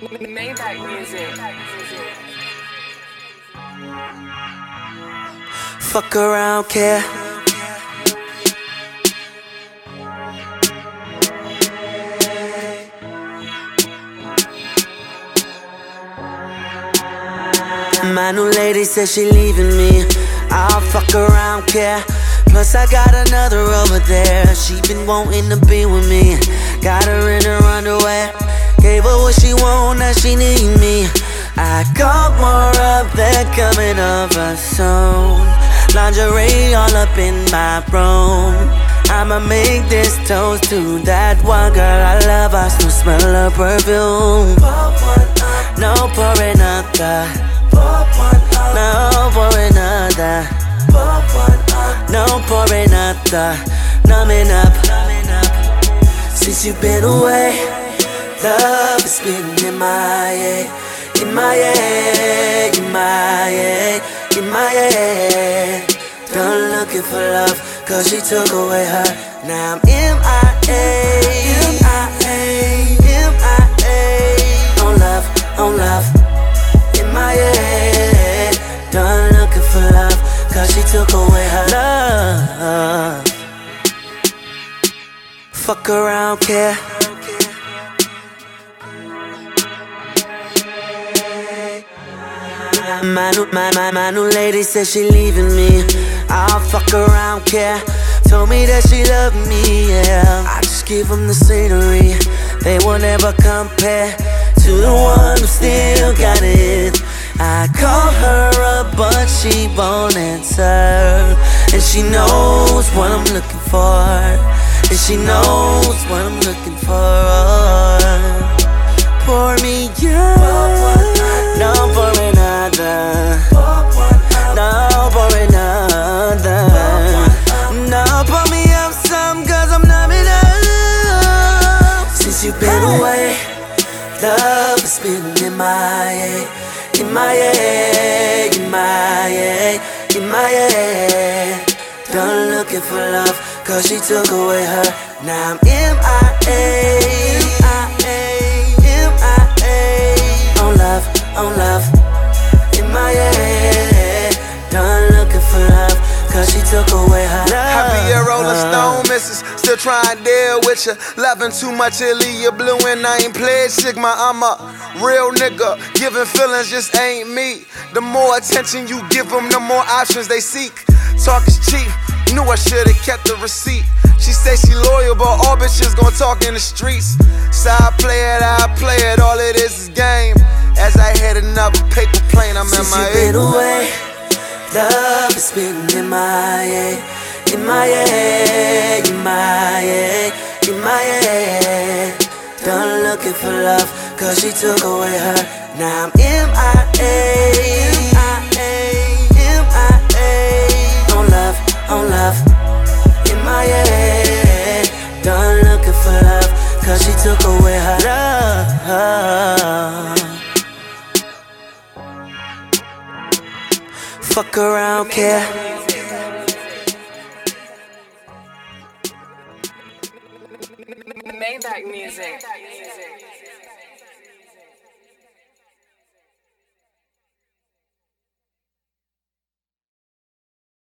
Maybach music. Fuck around, care. My new lady says she leaving me. I'll fuck around, care. Plus I got another over there. She been wanting to be with me. Got her in her underwear. Gave her what she want, now she need me. I got more up there coming over soon. Lingerie all up in my room. I'ma make this toast to that one girl I love. I still smell her perfume. No pour another. No pour another. No pour another. Numbing up. Since you've been away, love has been in my head. In my head, in my head, in my head. Done looking for love, cause she took away her. Now I'm MIA, MIA, MIA. On love, on love. In my head. Done looking for love, cause she took away her love. Fuck around, care. My new lady says she leaving me. I'll fuck around, care. Told me that she loved me, yeah. I just give them the scenery. They will never compare to the one who still got it. I call her up, but she won't answer. And she knows what I'm looking for. And she knows what I'm looking for. Pour me up. No pour another. No pour another. No pour me up some, cause I'm numbing up. Since you've been away, love has been in my head. In my head, in my head, in my head. Done looking for love, cause she took away her. Now I'm MIA, MIA, MIA. On love, on love. In my head. Done looking for love, cause she took away her love. I be a Rolling Stone, missus. Still trying to deal with you. Loving too much, it leave you blue, and I ain't played Sigma. I'm a real nigga. Giving feelings just ain't me. The more attention you give them, the more options they seek. Talk is cheap. Knew I should've kept the receipt. She say she loyal, but all bitches gon' talk in the streets. So I play it, all it is game. As I head another paper plane, I'm Since in my you've been away, love has been in my head. In my head, in my head, in my head. Done looking for love, cause she took away her. Now I'm MIA, MIA, MIA. On love, on love. In my head. Done looking for love, cause she took away her love. Fuck around, care. Maybach music.